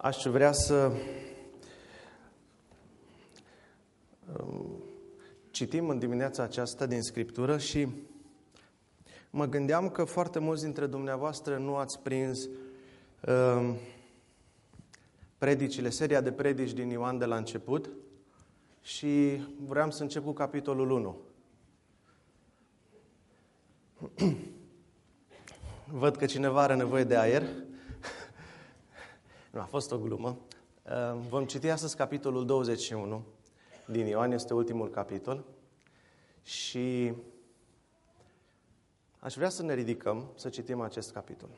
Aș vrea să citim în dimineața aceasta din Scriptură și mă gândeam că foarte mulți dintre dumneavoastră nu ați prins predicile, seria de predici din Ioan de la început și vreau să încep cu capitolul 1. Văd că cineva are nevoie de aer. Nu, a fost o glumă. Vom citi astăzi capitolul 21 din Ioan, este ultimul capitol. Și aș vrea să ne ridicăm, să citim acest capitol.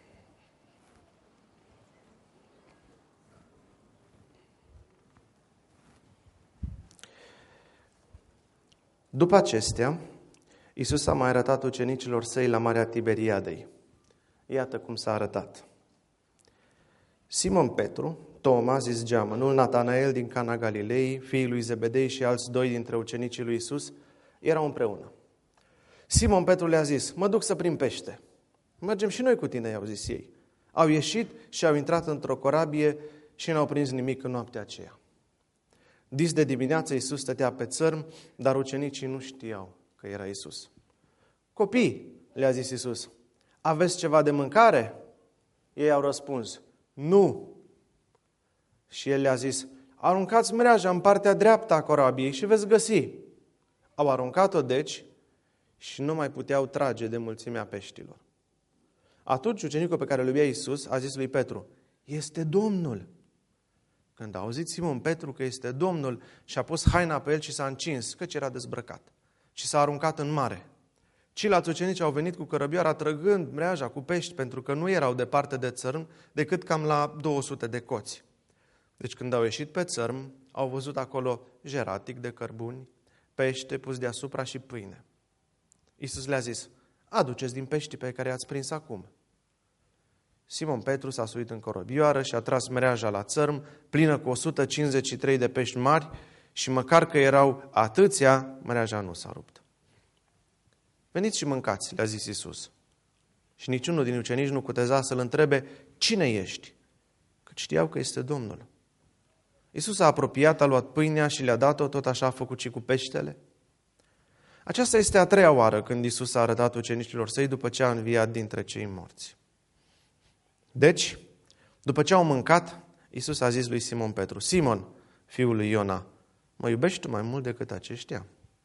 După acestea, Iisus a mai arătat ucenicilor săi la Marea Tiberiadei. Iată cum s-a arătat. Simon Petru, Toma, zis Geamănul, Natanael din Cana Galilei, fiii lui Zebedei și alți doi dintre ucenicii lui Iisus erau împreună. Simon Petru le-a zis, mă duc să prind pește. Mergem și noi cu tine, i-au zis ei. Au ieșit și au intrat într-o corabie și n-au prins nimic în noaptea aceea. Dis de dimineață Iisus stătea pe țărm, dar ucenicii nu știau că era Iisus. Copii, le-a zis Iisus, aveți ceva de mâncare? Ei au răspuns, nu. Și el le-a zis, aruncați mreaja în partea dreaptă a corabiei și veți găsi. Au aruncat-o deci și nu mai puteau trage de mulțimea peștilor. Atunci ucenicul pe care îl iubea Iisus a zis lui Petru, este Domnul. Când a auzit Simon Petru că este Domnul, și-a pus haina pe el și s-a încins, căci era dezbrăcat. Și s-a aruncat în mare. Ceilalți ucenici au venit cu cărăbioara trăgând mreaja cu pești, pentru că nu erau departe de țărm, decât cam la 200 de coți. Deci când au ieșit pe țărm, au văzut acolo jeratic de cărbuni, pește pus deasupra și pâine. Iisus le-a zis, aduceți din peștii pe care i-ați prins acum. Simon Petru s-a suit în corăbioară și a tras mreaja la țărm, plină cu 153 de pești mari și măcar că erau atâția, mreaja nu s-a rupt. Veniți și mâncați, le-a zis Iisus. Și niciunul din ucenici nu cuteza să-l întrebe, cine ești? Că știau că este Domnul. Iisus s-a apropiat, a luat pâinea și le-a dat-o, tot așa a făcut și cu peștele. Aceasta este a treia oară când Iisus a arătat ucenicilor săi după ce a înviat dintre cei morți. Deci, după ce au mâncat, Iisus a zis lui Simon Petru, Simon, fiul lui Iona, mă iubești tu mai mult decât aceștia?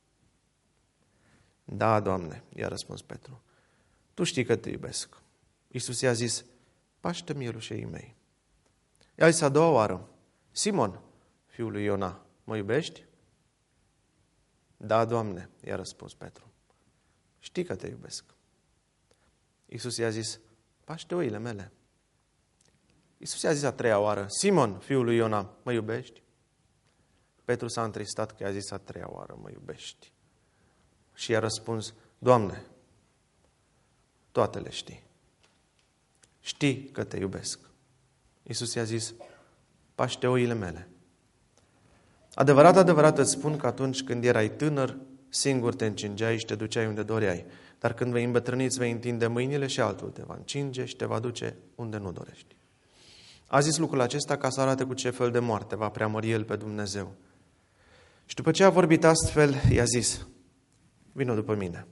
Da, Doamne, i-a răspuns Petru, tu știi că te iubesc. Iisus i-a zis, paște mielușei mei. I-a zis a doua oară, Simon, fiul lui Iona, mă iubești? Da, Doamne, i-a răspuns Petru, știi că te iubesc. Iisus i-a zis, paște oile mele. Iisus i-a zis a treia oară, Simon, fiul lui Iona, mă iubești? Petru s-a întristat că i-a zis a treia oară, mă iubești? Și i-a răspuns, Doamne, toate le știi. Știi că te iubesc. Iisus i-a zis, paște oile mele. Adevărat, adevărat îți spun că atunci când erai tânăr, singur te încingeai și te duceai unde doreai. Dar când vei îmbătrâni, îți vei întinde mâinile și altul te va încinge și te va duce unde nu dorești. A zis lucrul acesta ca să arate cu ce fel de moarte va preamări el pe Dumnezeu. Și după ce a vorbit astfel, i-a zis, vină după mine.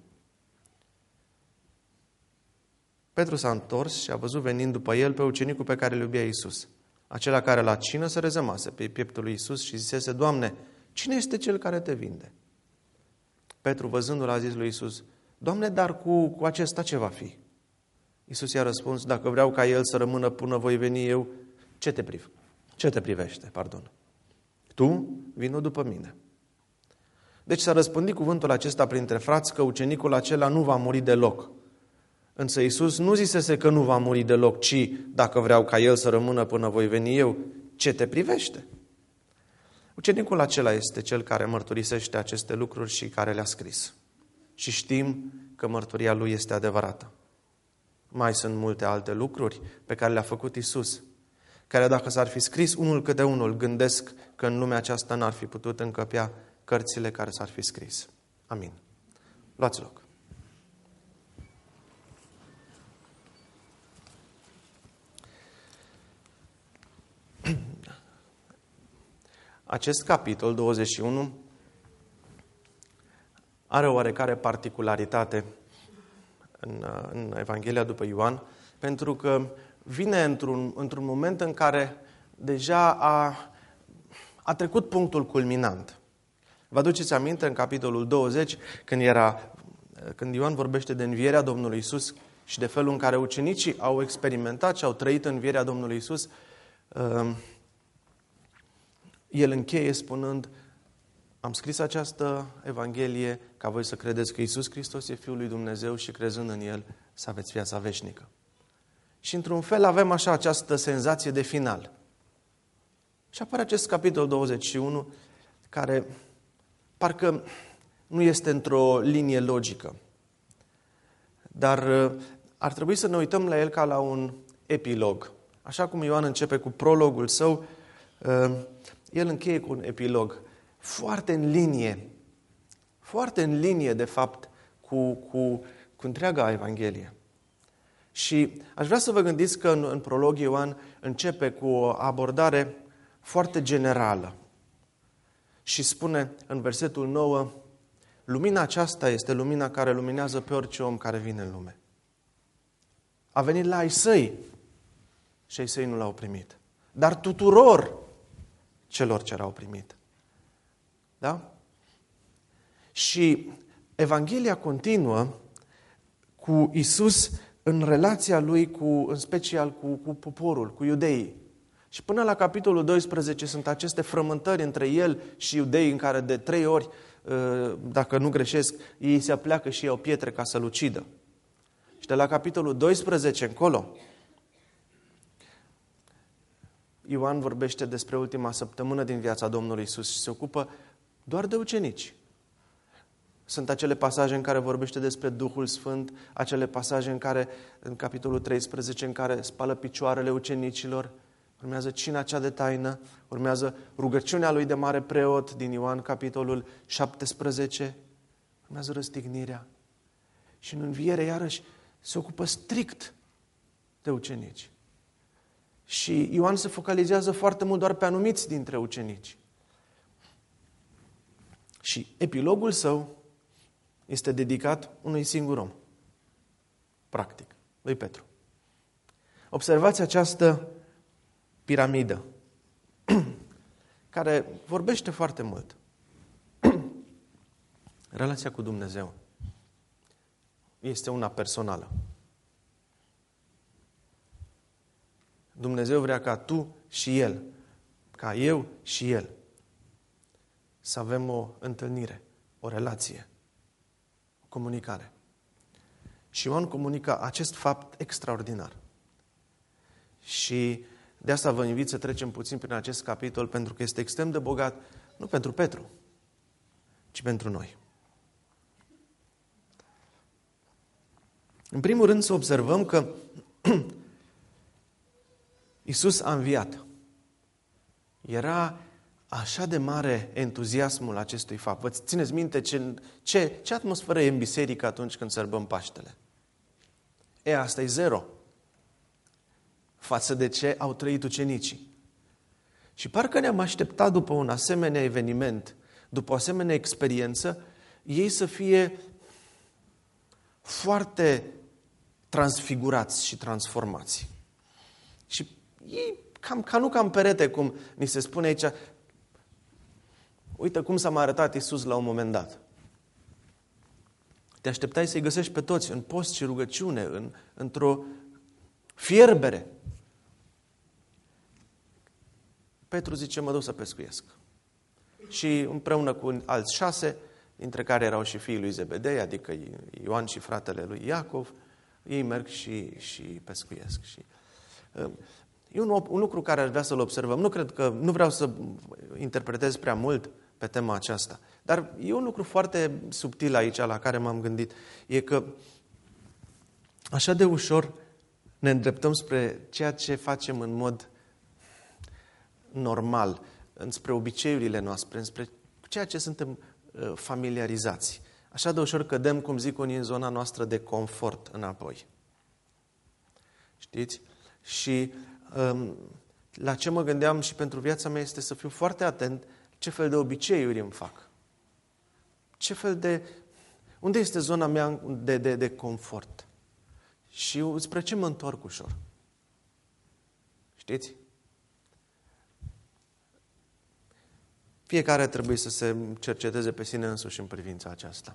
Petru s-a întors și a văzut venind după el pe ucenicul pe care îl iubea Iisus, acela care la cină se rezemase pe pieptul lui Iisus și zisese, Doamne, cine este cel care te vinde? Petru, văzându-l, a zis lui Iisus, Doamne, dar cu acesta ce va fi? Iisus i-a răspuns, dacă vreau ca el să rămână până voi veni eu, ce te privește? Tu vină după mine. Deci s-a răspândit cuvântul acesta printre frați că ucenicul acela nu va muri deloc. Însă Iisus nu zisese că nu va muri deloc, ci dacă vreau ca el să rămână până voi veni eu, ce te privește? Ucenicul acela este cel care mărturisește aceste lucruri și care le-a scris. Și știm că mărturia lui este adevărată. Mai sunt multe alte lucruri pe care le-a făcut Iisus, care dacă s-ar fi scris unul câte unul, gândesc că în lumea aceasta n-ar fi putut încăpea cărțile care s-ar fi scris. Amin. Luați loc. acest capitol 21 are o oarecare particularitate în Evanghelia după Ioan, pentru că vine într-un moment în care deja a trecut punctul culminant. Vă aduceți aminte în capitolul 20, când Ioan vorbește de învierea Domnului Iisus și de felul în care ucenicii au experimentat și au trăit învierea Domnului Iisus, el încheie spunând: am scris această Evanghelie ca voi să credeți că Iisus Hristos e Fiul lui Dumnezeu și crezând în El să aveți viața veșnică. Și într-un fel avem așa această senzație de final. Și apare acest capitol 21 care parcă nu este într-o linie logică. Dar ar trebui să ne uităm la el ca la un epilog. Așa cum Ioan începe cu prologul său, el încheie cu un epilog foarte în linie de fapt cu întreaga Evanghelie. Și aș vrea să vă gândiți că în prolog Ioan începe cu o abordare foarte generală și spune în versetul 9: lumina aceasta este lumina care luminează pe orice om care vine în lume. A venit la ai săi și ai săi nu l-au primit, dar tuturor celor ce l-au primit. Da? Și Evanghelia continuă cu Iisus în relația lui în special cu poporul, cu iudeii. Și până la capitolul 12 sunt aceste frământări între el și iudeii în care de 3 ori, dacă nu greșesc, ei se apleacă și iau pietre ca să-l ucidă. Și de la capitolul 12 încolo, Ioan vorbește despre ultima săptămână din viața Domnului Iisus și se ocupă doar de ucenici. Sunt acele pasaje în care vorbește despre Duhul Sfânt, acele pasaje în capitolul 13, în care spală picioarele ucenicilor, urmează cina cea de taină, urmează rugăciunea lui de mare preot din Ioan, capitolul 17, urmează răstignirea. Și în înviere, iarăși, se ocupă strict de ucenici. Și Ioan se focalizează foarte mult doar pe anumiți dintre ucenici. Și epilogul său este dedicat unui singur om, practic, lui Petru. Observați această piramidă, care vorbește foarte mult. Relația cu Dumnezeu este una personală. Dumnezeu vrea ca tu și El, ca eu și El, să avem o întâlnire, o relație, o comunicare. Și Ioan comunică acest fapt extraordinar. Și de asta vă invit să trecem puțin prin acest capitol, pentru că este extrem de bogat, nu pentru Petru, ci pentru noi. În primul rând să observăm că Iisus a înviat. Era așa de mare entuziasmul acestui fapt. Vă țineți minte ce atmosferă e în biserică atunci când sărbăm Paștele? Asta e zero față de ce au trăit ucenicii. Și parcă ne-am așteptat după un asemenea eveniment, după o asemenea experiență, ei să fie foarte transfigurați și transformați. Și ei, ca în perete, cum ni se spune aici, uite cum s-a mai arătat Iisus la un moment dat. Te așteptai să-i găsești pe toți în post și rugăciune, într-o fierbere. Petru zice: mă duc să pescuiesc. Și împreună cu alți 6, dintre care erau și fiii lui Zebedei, adică Ioan și fratele lui Iacov, ei merg și pescuiesc. Și e un lucru care aș vrea să-l observăm. Nu vreau să interpretez prea mult pe tema aceasta, dar e un lucru foarte subtil aici la care m-am gândit. E că așa de ușor ne îndreptăm spre ceea ce facem în mod normal, spre obiceiurile noastre, spre ceea ce suntem familiarizați. Așa de ușor cădem, cum zic unii, în zona noastră de confort înapoi. Știți? Și la ce mă gândeam și pentru viața mea este să fiu foarte atent Ce fel de obiceiuri îmi fac? Unde este zona mea de confort? Și spre ce mă întorc ușor? Știți? Fiecare trebuie să se cerceteze pe sine însuși în privința aceasta.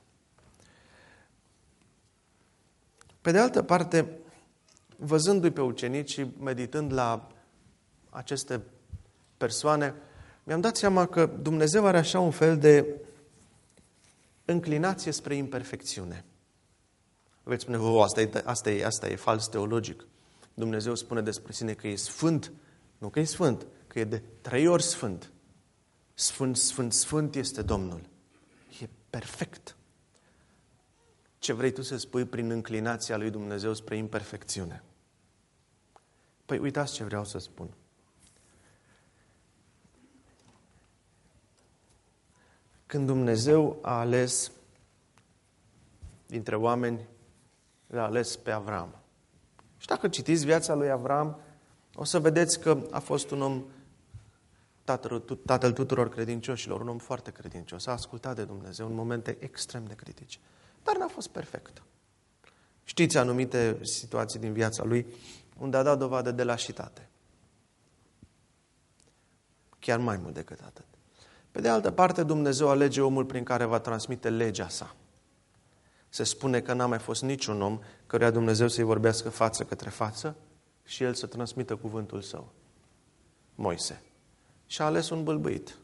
Pe de altă parte, văzându-i pe ucenici și meditând la aceste persoane, mi-am dat seama că Dumnezeu are așa un fel de înclinație spre imperfecțiune. Veți spune, asta e fals teologic. Dumnezeu spune despre sine că e sfânt, nu că e sfânt, că e de 3 ori sfânt. Sfânt, sfânt, sfânt este Domnul. E perfect. Ce vrei tu să spui prin înclinația lui Dumnezeu spre imperfecțiune? Păi uitați ce vreau să spun. Când Dumnezeu a ales dintre oameni, l-a ales pe Avram. Și dacă citiți viața lui Avram, o să vedeți că a fost un om, tatăl tuturor credincioșilor, un om foarte credincios. A ascultat de Dumnezeu în momente extrem de critice. Dar n-a fost perfect. Știți anumite situații din viața lui unde a dat dovadă de lașitate. Chiar mai mult decât atât. Pe de altă parte, Dumnezeu alege omul prin care va transmite legea sa. Se spune că n-a mai fost niciun om căruia Dumnezeu să-i vorbească față către față și el să transmită cuvântul său. Moise. Și a ales un bâlbâit.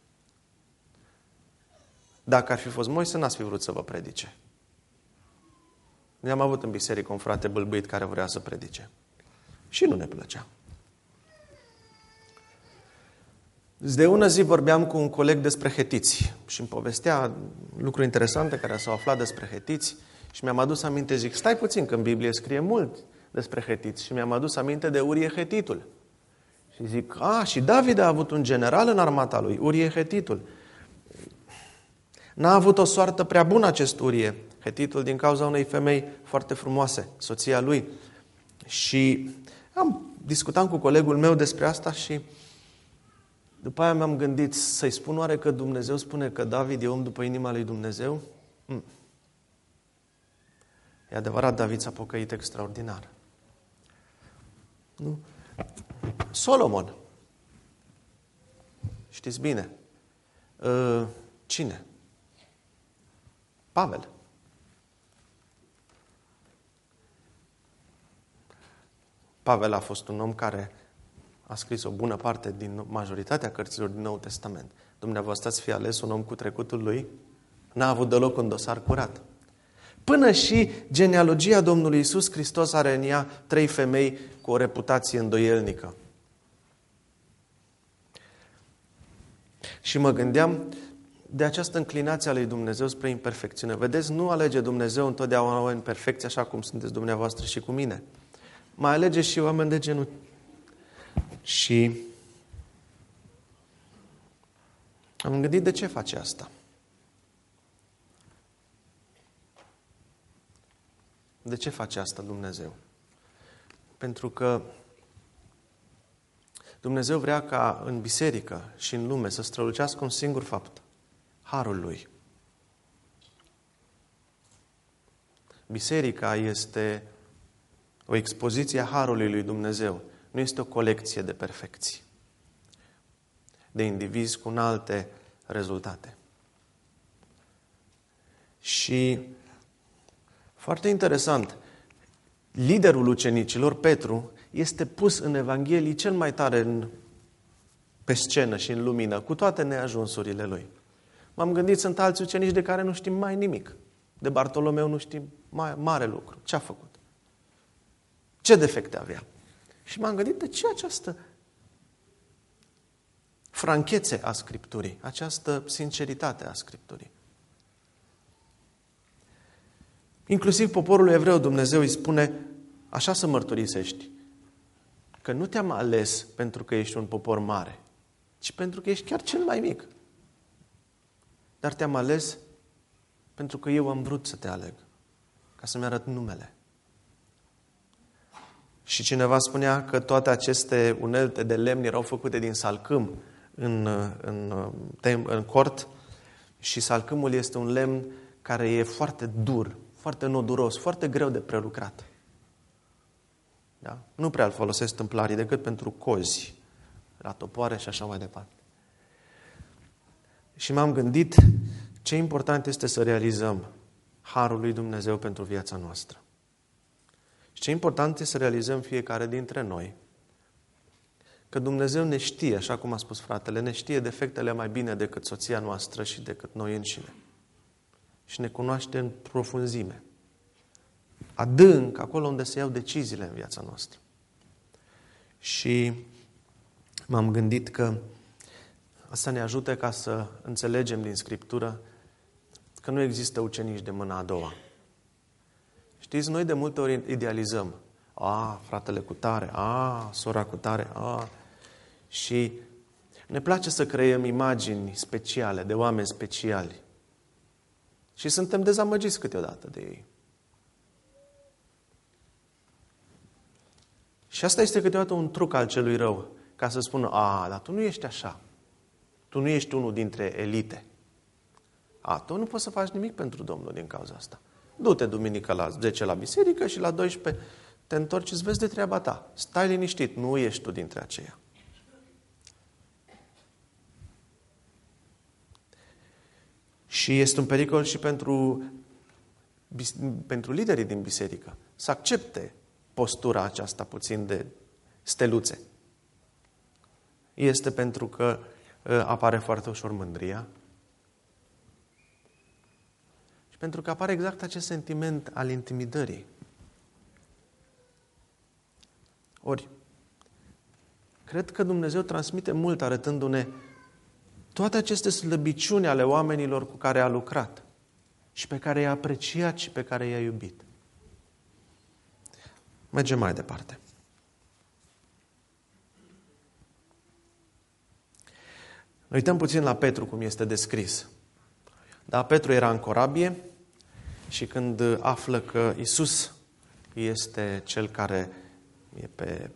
Dacă ar fi fost Moise, n-ați fi vrut să vă predice. Ne-am avut în biserică un frate bâlbâit care vrea să predice. Și nu ne plăcea. De ună zi vorbeam cu un coleg despre hetiți și îmi povestea lucruri interesante care s-au aflat despre hetiți și mi-am adus aminte, zic, stai puțin, că în Biblie scrie mult despre hetiți și mi-am adus aminte de Urie Hetitul. Și zic, și David a avut un general în armata lui, Urie Hetitul. N-a avut o soartă prea bună acest Urie Hetitul din cauza unei femei foarte frumoase, soția lui. Și discutam cu colegul meu despre asta și după aia mi-am gândit să-i spun oare că Dumnezeu spune că David e om după inima lui Dumnezeu? E adevărat, David s-a pocăit extraordinar. Nu? Solomon. Știți bine. Cine? Pavel. Pavel a fost un om care a scris o bună parte din majoritatea cărților din Noul Testament. Dumneavoastră ați fi ales un om cu trecutul lui? N-a avut deloc un dosar curat. Până și genealogia Domnului Iisus Hristos are în ea 3 femei cu o reputație îndoielnică. Și mă gândeam de această înclinație a lui Dumnezeu spre imperfecțiune. Vedeți, nu alege Dumnezeu întotdeauna oameni perfecți, așa cum sunteți dumneavoastră și cu mine. Mai alege și oameni de genul. Și am gândit de ce face asta. De ce face asta Dumnezeu? Pentru că Dumnezeu vrea ca în biserică și în lume să strălucească un singur fapt. Harul Lui. Biserica este o expoziție a Harului lui Dumnezeu. Nu este o colecție de perfecții, de indivizi cu înalte rezultate. Și foarte interesant, liderul ucenicilor, Petru, este pus în Evanghelii cel mai tare pe scenă și în lumină, cu toate neajunsurile lui. M-am gândit, sunt alți ucenici de care nu știm mai nimic. De Bartolomeu nu știm mare lucru. Ce a făcut? Ce defecte avea? Și m-am gândit, de ce această franchețe a Scripturii, această sinceritate a Scripturii? Inclusiv poporul evreu, Dumnezeu îi spune, așa să mărturisești, că nu te-am ales pentru că ești un popor mare, ci pentru că ești chiar cel mai mic. Dar te-am ales pentru că eu am vrut să te aleg, ca să-mi arăt numele. Și cineva spunea că toate aceste unelte de lemn erau făcute din salcâm, în cort și salcâmul este un lemn care e foarte dur, foarte noduros, foarte greu de prelucrat. Da? Nu prea îl folosesc tâmplarii decât pentru cozi, la topoare și așa mai departe. Și m-am gândit ce important este să realizăm harul lui Dumnezeu pentru viața noastră. Și ce important este să realizăm fiecare dintre noi că Dumnezeu ne știe, așa cum a spus fratele, ne știe defectele mai bine decât soția noastră și decât noi înșine. Și ne cunoaște în profunzime. Adânc, acolo unde se iau deciziile în viața noastră. Și m-am gândit că asta ne ajută ca să înțelegem din Scriptură că nu există ucenici de mâna a doua. Știți, noi de multe ori idealizăm. Fratele cu tare, sora cu tare, și ne place să creăm imagini speciale, de oameni speciali. Și suntem dezamăgiți câteodată de ei. Și asta este câteodată un truc al celui rău, ca să spună, dar tu nu ești așa. Tu nu ești unul dintre elite. Tu nu poți să faci nimic pentru Domnul din cauza asta. Du-te duminică la 10 la biserică și la 12 te întorci și îți vezi de treaba ta. Stai liniștit, nu ești tu dintre aceia. Și este un pericol și pentru liderii din biserică să accepte postura aceasta puțin de steluțe. Este pentru că apare foarte ușor mândria și pentru că apare exact acest sentiment al intimidării. Ori, cred că Dumnezeu transmite mult arătându-ne toate aceste slăbiciuni ale oamenilor cu care a lucrat și pe care i-a apreciat și pe care i-a iubit. Mergem mai departe. Ne uităm puțin la Petru, cum este descris. Da, Petru era în corabie și când află că Iisus este cel care e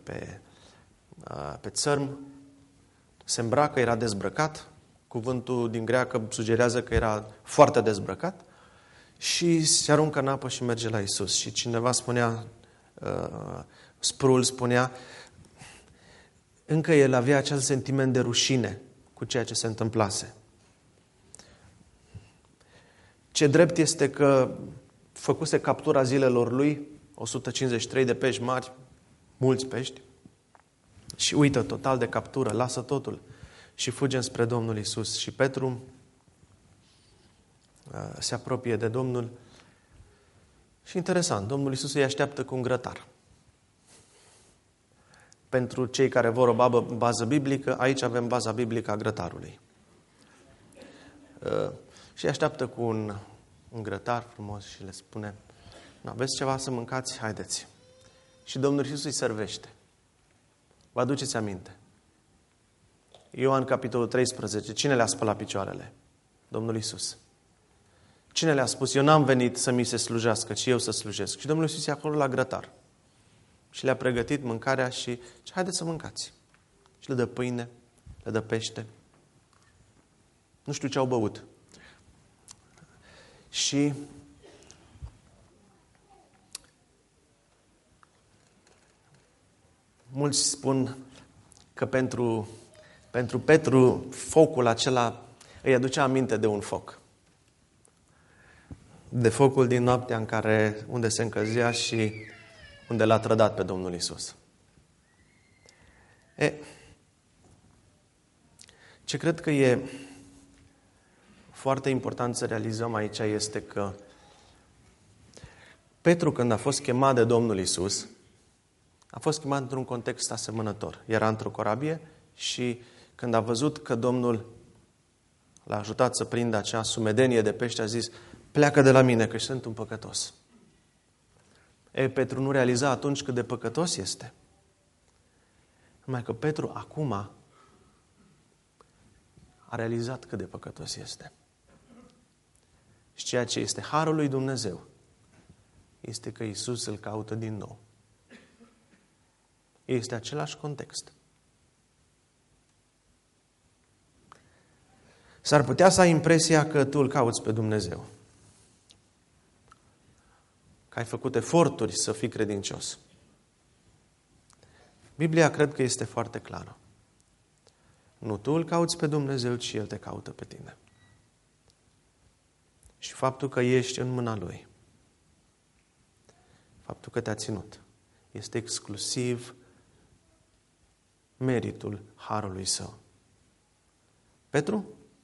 pe țărm, se îmbracă, era dezbrăcat. Cuvântul din greacă sugerează că era foarte dezbrăcat și se aruncă în apă și merge la Iisus. Și cineva spunea, Sproul spunea, încă el avea acel sentiment de rușine cu ceea ce se întâmplase. Ce drept este că făcuse captura zilelor lui, 153 de pești mari, mulți pești, și uită total de captură, lasă totul și fuge spre Domnul Iisus. Și Petru se apropie de Domnul și interesant, Domnul Iisus îi așteaptă cu un grătar. Pentru cei care vor o bază biblică, aici avem baza biblică a grătarului. Și îi așteaptă cu un grătar frumos și le spune, aveți ceva să mâncați? Haideți. Și Domnul Iisus îi servește. Vă aduceți aminte? Ioan, capitolul 13. Cine le-a spălat picioarele? Domnul Iisus. Cine le-a spus? Eu n-am venit să mi se slujească, ci eu să slujesc. Și Domnul Iisus e acolo la grătar. Și le-a pregătit mâncarea și haideți să mâncați. Și le dă pâine, le dă pește. Nu știu ce au băut. Și mulți spun că pentru Petru focul acela îi aducea aminte de un foc. De focul din noaptea unde se încălzea și unde l-a trădat pe Domnul Iisus. Ce cred că e foarte important să realizăm aici este că Petru, când a fost chemat de Domnul Iisus, a fost chemat într-un context asemănător. Era într-o corabie și când a văzut că Domnul l-a ajutat să prindă acea sumedenie de pește, a zis, pleacă de la mine că sunt un păcătos. Petru nu realiza atunci cât de păcătos este. Numai că Petru acum a realizat cât de păcătos este. Și ceea ce este harul lui Dumnezeu este că Iisus îl caută din nou. Este același context. S-ar putea să ai impresia că tu îl cauți pe Dumnezeu. Că ai făcut eforturi să fii credincios. Biblia cred că este foarte clară. Nu tu îl cauți pe Dumnezeu, ci El te caută pe tine. Și faptul că ești în mâna Lui, faptul că te-a ținut, este exclusiv meritul harului Său. Petru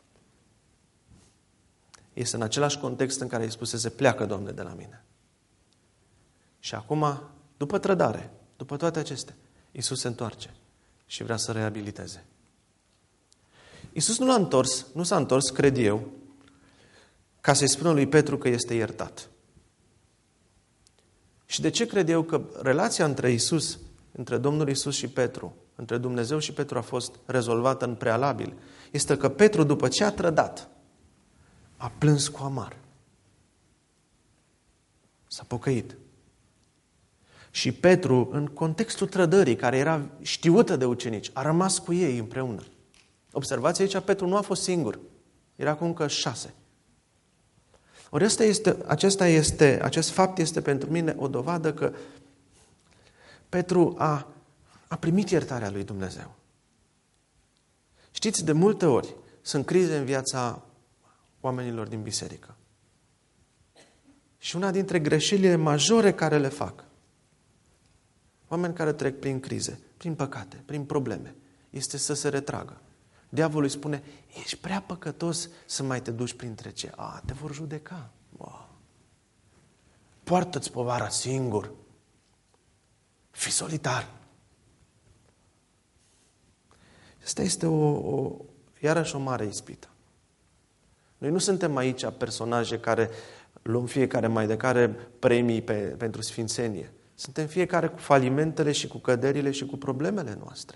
este în același context în care îi spusese, pleacă, Doamne, de la mine. Și acum, după trădare, după toate acestea, Iisus se întoarce și vrea să reabiliteze. Iisus nu s-a întors, cred eu, ca să-i spună lui Petru că este iertat. Și de ce cred eu că relația între Iisus, între Domnul Iisus și Petru, între Dumnezeu și Petru a fost rezolvată în prealabil? Este că Petru, după ce a trădat, a plâns cu amar. S-a pocăit. Și Petru, în contextul trădării, care era știută de ucenici, a rămas cu ei împreună. Observați aici, Petru nu a fost singur. Era cu încă 6. Ori acest fapt este pentru mine o dovadă că Petru a primit iertarea lui Dumnezeu. Știți, de multe ori sunt crize în viața oamenilor din biserică. Și una dintre greșelile majore care le fac, oameni care trec prin crize, prin păcate, prin probleme, este să se retragă. Diavolul îi spune, ești prea păcătos să mai te duci printre cei. Te vor judeca. Poartă-ți povara singur. Fii solitar. Asta este iarăși o mare ispită. Noi nu suntem aici personaje care luăm fiecare mai de care premii pentru sfințenie. Suntem fiecare cu falimentele și cu căderile și cu problemele noastre.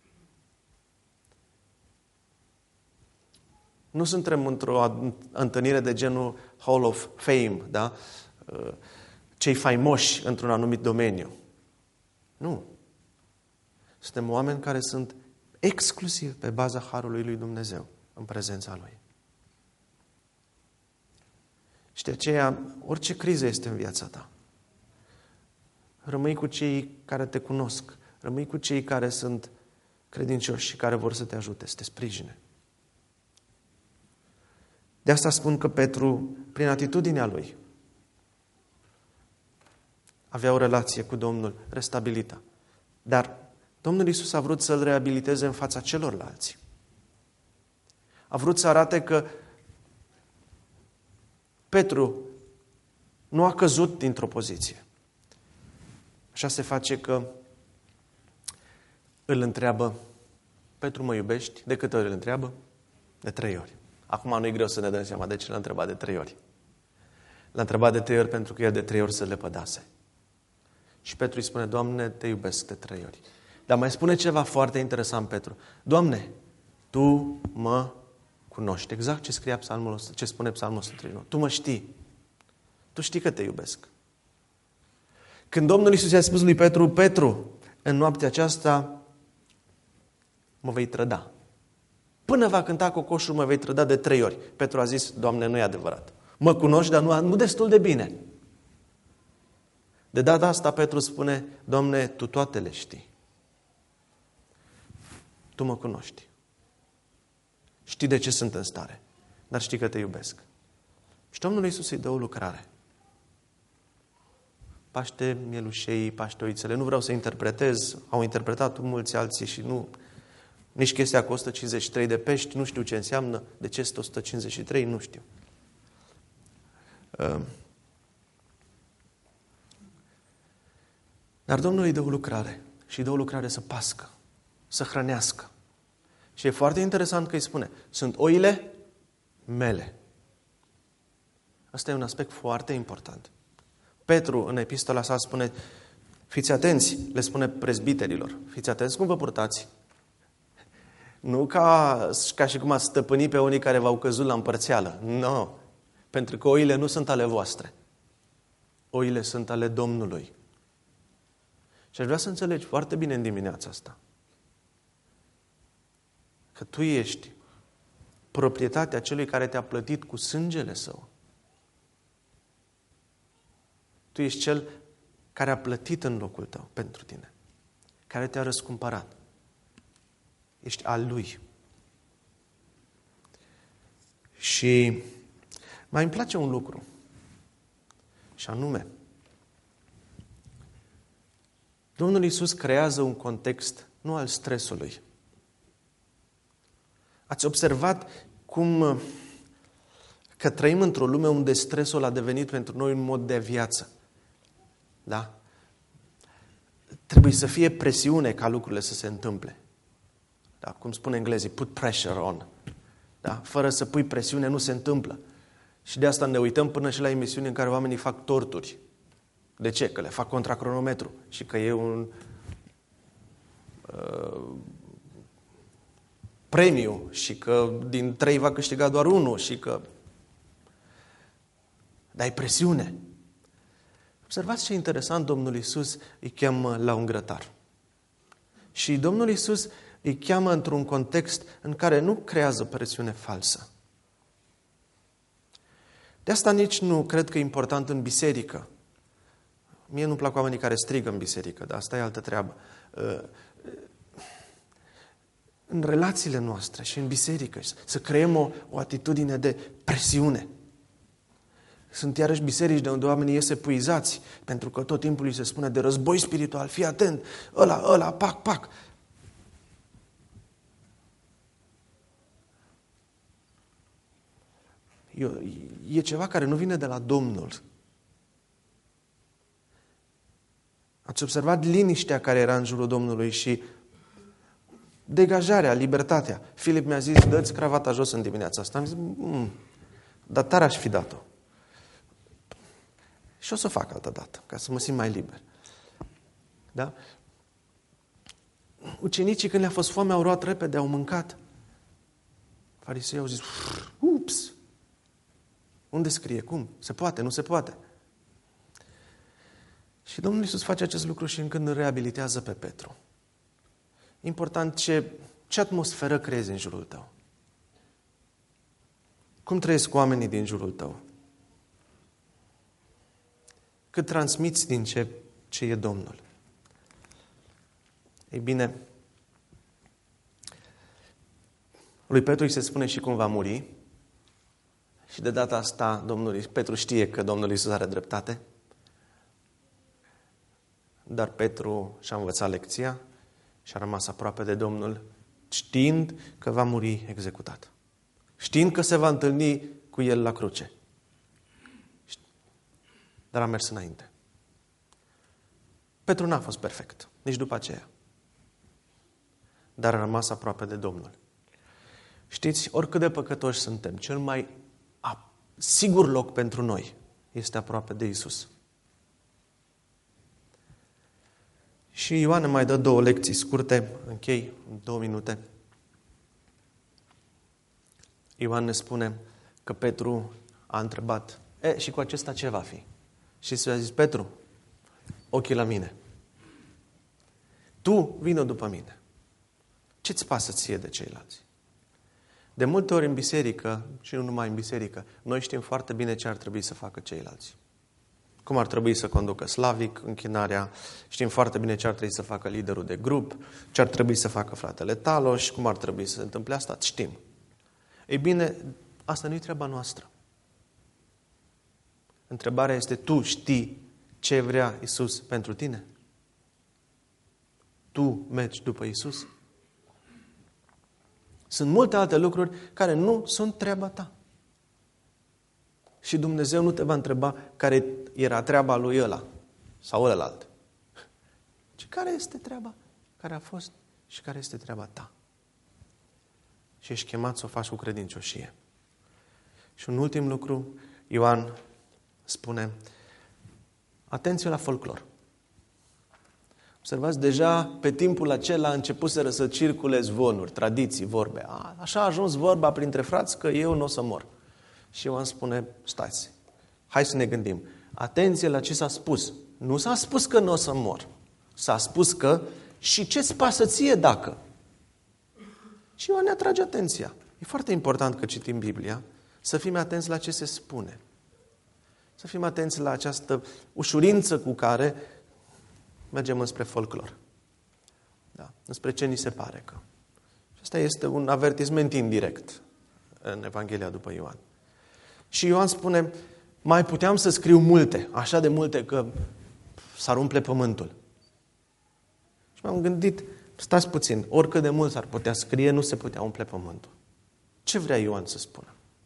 Nu suntem într-o întâlnire de genul Hall of Fame, da? Cei faimoși într-un anumit domeniu. Nu. Suntem oameni care sunt exclusiv pe baza harului lui Dumnezeu în prezența Lui. Și de aceea, orice criză este în viața ta, rămâi cu cei care te cunosc, rămâi cu cei care sunt credincioși și care vor să te ajute, să te sprijine. De asta spun că Petru, prin atitudinea lui, avea o relație cu Domnul restabilită. Dar Domnul Iisus a vrut să-l reabiliteze în fața celorlalți. A vrut să arate că Petru nu a căzut dintr-o poziție. Așa se face că îl întreabă, Petru, mă iubești? De câte ori îl întreabă? De 3 ori. Acum nu e greu să ne dăm seama de ce l-a întrebat de 3 ori. L-a întrebat de 3 ori pentru că el de 3 ori se lepădase. Și Petru îi spune, Doamne, te iubesc de 3 ori. Dar mai spune ceva foarte interesant Petru. Doamne, Tu mă cunoști. Exact ce scria psalmul ăsta, ce spune psalmul 139. Tu mă știi. Tu știi că te iubesc. Când Domnul Iisus i-a spus lui Petru, Petru, în noaptea aceasta mă vei trăda. Până va cânta cocoșul, mă vei trăda de 3 ori. Petru a zis, Doamne, nu e adevărat. Mă cunoști, dar nu destul de bine. De data asta Petru spune, Doamne, Tu toate le știi. Tu mă cunoști. Știi de ce sunt în stare, dar știi că te iubesc. Și Domnul Iisus îi dă o lucrare. Paște mielușei, paște oițele. Nu vreau să interpretez, au interpretat mulți alții și nu... Nici chestia cu 153 de pești, nu știu ce înseamnă, de ce este 153, nu știu. Dar Domnul îi dă o lucrare și îi dă o lucrare să pască, să hrănească. Și e foarte interesant că îi spune, sunt oile mele. Asta e un aspect foarte important. Petru, în epistola sa, spune, fiți atenți, le spune prezbiterilor, fiți atenți cum vă purtați. Nu ca și cum ați stăpâni pe unii care v-au căzut la împărțeală. Nu. Pentru că oile nu sunt ale voastre. Oile sunt ale Domnului. Și aș vrea să înțelegi foarte bine în dimineața asta că tu ești proprietatea celui care te-a plătit cu sângele său. Tu ești cel care a plătit în locul tău pentru tine, care te-a răscumpărat. Ești al lui. Și mai îmi place un lucru, și anume, Domnul Iisus creează un context nu al stresului. Ați observat că trăim într-o lume unde stresul a devenit pentru noi un mod de viață. Da? Trebuie să fie presiune ca lucrurile să se întâmple. Da? Cum spune englezii, put pressure on. Da? Fără să pui presiune nu se întâmplă. Și de asta ne uităm până și la emisiuni în care oamenii fac torturi. De ce? Că le fac contra cronometru și că e un premiu și că din 3 va câștiga doar 1 și că... Dar e presiune. Observați ce interesant, Domnul Iisus îi cheamă la un grătar. Și Domnul Iisus îi cheamă într-un context în care nu creează presiune falsă. De asta nici nu cred că e important în biserică. Mie nu-mi plac oamenii care strigă în biserică, dar asta e altă treabă. În relațiile noastre și în biserică să creăm o atitudine de presiune. Sunt iarăși biserici de unde oamenii ies epuizați, pentru că tot timpul îi se spune de război spiritual, fii atent, ăla, pac. E ceva care nu vine de la Domnul. Ați observat liniștea care era în jurul Domnului și degajarea, libertatea. Filip mi-a zis, dă-ți cravata jos în dimineața asta. Am zis, dar tare aș fi dat-o. Și o să o fac altă dată, ca să mă simt mai liber. Da? Ucenicii, când le-a fost foame, au luat repede, au mâncat. Fariseii au zis, ups! Unde scrie? Cum? Se poate? Nu se poate? Și Domnul Iisus face acest lucru și când îl reabilitează pe Petru. Important ce atmosferă creezi în jurul tău. Cum trăiesc oamenii din jurul tău? Cât transmiți din ce e Domnul? Ei bine, lui Petru îi se spune și cum va muri. Și de data asta Petru știe că Domnul Iisus are dreptate. Dar Petru și-a învățat lecția și a rămas aproape de Domnul, știind că va muri executat. Știind că se va întâlni cu el la cruce. Dar a mers înainte. Petru n-a fost perfect, nici după aceea. Dar a rămas aproape de Domnul. Știți, oricât de păcătoși suntem, cel mai sigur loc pentru noi este aproape de Iisus. Și Ioan ne mai dă 2 lecții scurte, închei în 2 minute. Ioan ne spune că Petru a întrebat, și cu acesta ce va fi? Și s-a zis, Petru, ochii la mine. Tu vină după mine. Ce-ți pasă ție de ceilalți? De multe ori în biserică, și nu numai în biserică, noi știm foarte bine ce ar trebui să facă ceilalți. Cum ar trebui să conducă slavic închinarea, știm foarte bine ce ar trebui să facă liderul de grup, ce ar trebui să facă fratele Taloș, cum ar trebui să se întâmple asta, știm. Ei bine, asta nu e treaba noastră. Întrebarea este, tu știi ce vrea Iisus pentru tine? Tu mergi după Iisus? Sunt multe alte lucruri care nu sunt treaba ta. Și Dumnezeu nu te va întreba care era treaba lui ăla sau ălălalt. Ci care este treaba care a fost și care este treaba ta. Și ești chemat să o faci cu credincioșie. Și un ultim lucru, Ioan spune, atenție la folclor. Observați, deja pe timpul acela a începuseră să circule zvonuri, tradiții, vorbe. Așa a ajuns vorba printre frați că eu nu o să mor. Și Ioan spune, stați, hai să ne gândim. Atenție la ce s-a spus. Nu s-a spus că nu o să mor. S-a spus că și ce-ți pasă ție dacă? Și Ioan ne atrage atenția. E foarte important că citim Biblia, să fim atenți la ce se spune. Să fim atenți la această ușurință cu care mergem înspre folclor. Da, înspre ce ni se pare că. Și asta este un avertisment indirect în Evanghelia după Ioan. Și Ioan spune, mai puteam să scriu multe, așa de multe că s-ar umple pământul. Și m-am gândit, stați puțin, oricât de mult s-ar putea scrie, nu se putea umple pământul. Ce vrea Ioan să spună?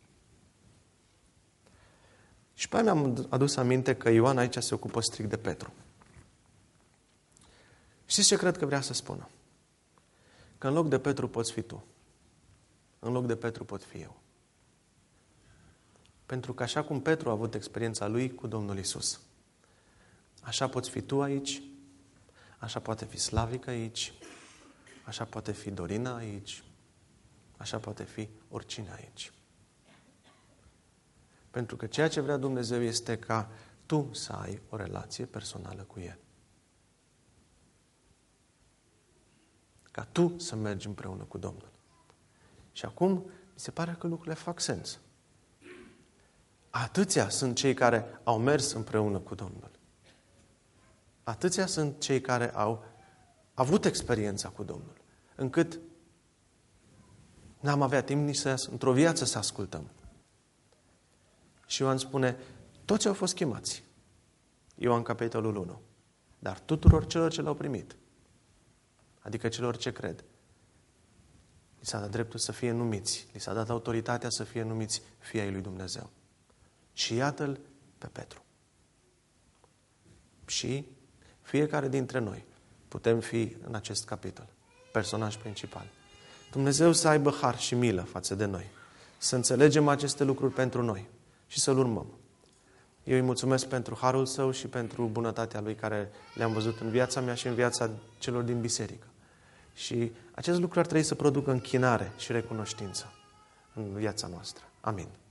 Și pe aia mi-am adus aminte că Ioan aici se ocupă strict de Petru. Știți ce cred că vrea să spună? Că în loc de Petru poți fi tu. În loc de Petru pot fi eu. Pentru că așa cum Petru a avut experiența lui cu Domnul Iisus, așa poți fi tu aici, așa poate fi Slavica aici, așa poate fi Dorina aici, așa poate fi oricine aici. Pentru că ceea ce vrea Dumnezeu este ca tu să ai o relație personală cu El. Ca tu să mergi împreună cu Domnul. Și acum mi se pare că lucrurile fac sens. Atâția sunt cei care au mers împreună cu Domnul. Atâția sunt cei care au avut experiența cu Domnul. Încât n-am avea timp nici într-o viață să ascultăm. Și Ioan spune, toți au fost chemați. Ioan capitolul 1. Dar tuturor celor ce l-au primit, adică celor ce cred, li s-a dat dreptul să fie numiți, li s-a dat autoritatea să fie numiți fii ai lui Dumnezeu. Și iată-l pe Petru. Și fiecare dintre noi putem fi în acest capitol personaj principal. Dumnezeu să aibă har și milă față de noi. Să înțelegem aceste lucruri pentru noi și să-L urmăm. Eu îi mulțumesc pentru harul Său și pentru bunătatea Lui care le-am văzut în viața mea și în viața celor din biserică. Și acest lucru ar trebui să producă închinare și recunoștință în viața noastră. Amin.